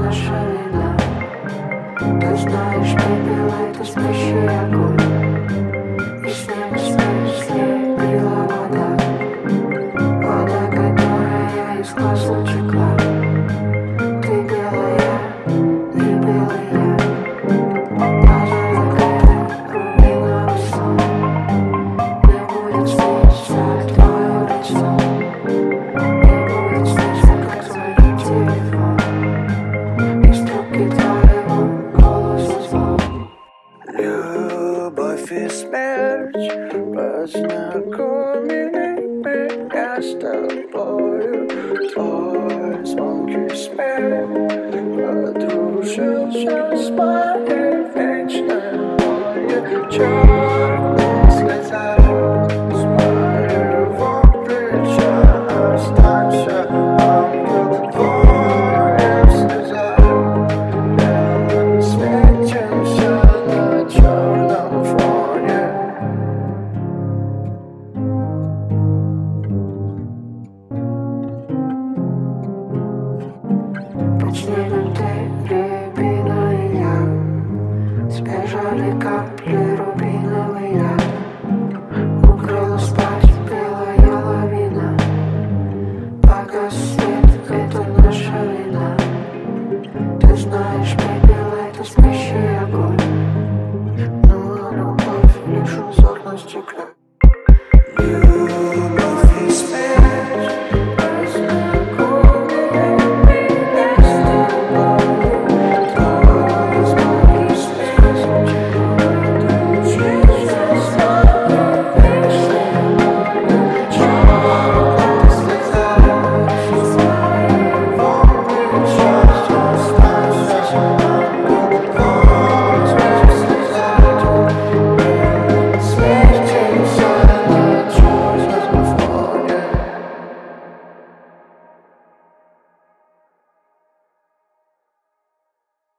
наша вина. Ты знаешь, пепел — это спящий огонь, и снег слепила вода. Вода, которая из глаз утекла. Ты белая, и белый я. Глаза закрыты, рубиновый сон. Не будет сниться твое лицо. Не будет сниться, как звонит телефон, и стуки твоего голоса звон. Любовь и смерть познакомили меня с тобою. Твой звонкий смех подружился с моей вечной болью. Черные слеза с моего плеча. Останься, ангел, твоя слеза. Белым светимся на черном фоне. Под снегом ты, рябина и я. Сбежали капли рубиновый я. Укрыла спать белая лавина. Погас свет — это наша вина. Ты знаешь, пепел — это смех.